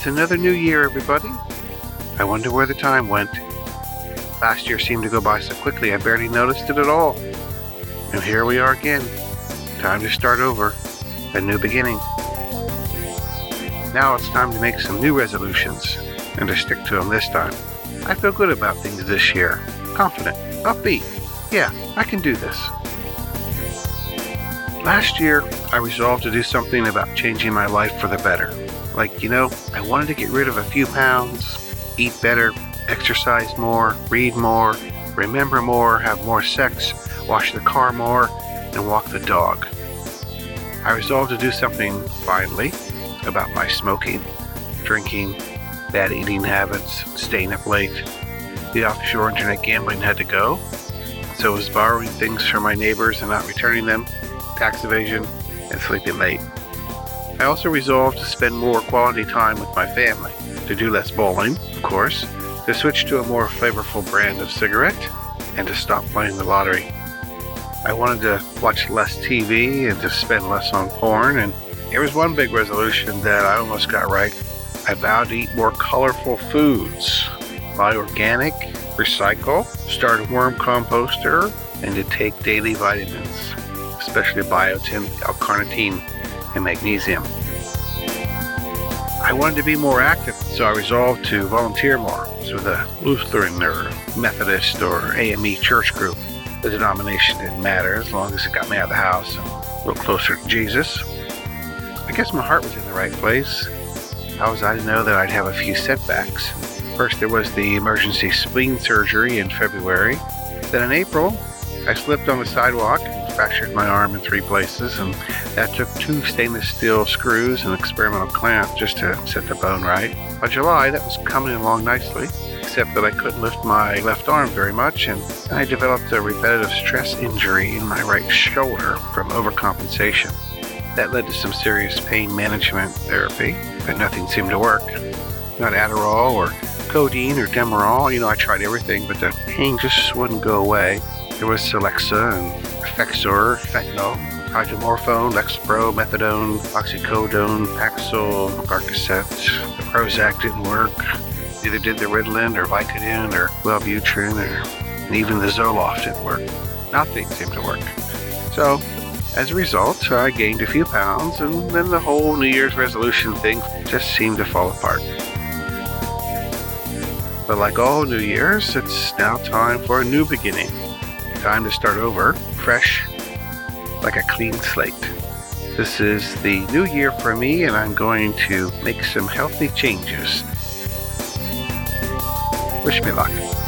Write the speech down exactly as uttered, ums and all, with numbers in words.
It's another new year, everybody. I wonder where the time went. Last year seemed to go by so quickly I barely noticed it at all. And here we are again. Time to start over. A new beginning. Now it's time to make some new resolutions, and to stick to them this time. I feel good about things this year. Confident. Upbeat. Yeah, I can do this. Last year, I resolved to do something about changing my life for the better. Like, you know, I wanted to get rid of a few pounds, eat better, exercise more, read more, remember more, have more sex, wash the car more, and walk the dog. I resolved to do something, finally, about my smoking, drinking, bad eating habits, staying up late. The offshore internet gambling had to go. So was borrowing things from my neighbors and not returning them, tax evasion, and sleeping late. I also resolved to spend more quality time with my family, to do less bowling, of course, to switch to a more flavorful brand of cigarette, and to stop playing the lottery. I wanted to watch less T V and to spend less on porn, and there was one big resolution that I almost got right. I vowed to eat more colorful foods, buy organic, recycle, start a worm composter, and to take daily vitamins, especially biotin, L-carnitine, and magnesium. I wanted to be more active, so I resolved to volunteer more with a Lutheran or Methodist or A M E church group. The denomination didn't matter as long as it got me out of the house and a little closer to Jesus. I guess my heart was in the right place. How was I to know that I'd have a few setbacks? First there was the emergency spleen surgery in February. Then in April, I slipped on the sidewalk and fractured my arm in three places, and that took two stainless steel screws and an experimental clamp just to set the bone right. By July, that was coming along nicely, except that I couldn't lift my left arm very much, and I developed a repetitive stress injury in my right shoulder from overcompensation. That led to some serious pain management therapy, but nothing seemed to work. Not Adderall or codeine or Demerol. You know, I tried everything, but the pain just wouldn't go away. There was Celexa and Effexor, fentanyl, hydromorphone, Lexapro, methadone, oxycodone, Paxil, Percocet. The Prozac didn't work. Neither did the Ritalin or Vicodin or Wellbutrin, or and even the Zoloft didn't work. Nothing seemed to work. So, as a result, I gained a few pounds, and then the whole New Year's resolution thing just seemed to fall apart. But like all New Year's, it's now time for a new beginning. Time to start over, fresh, like a clean slate. This is the new year for me, and I'm going to make some healthy changes. Wish me luck.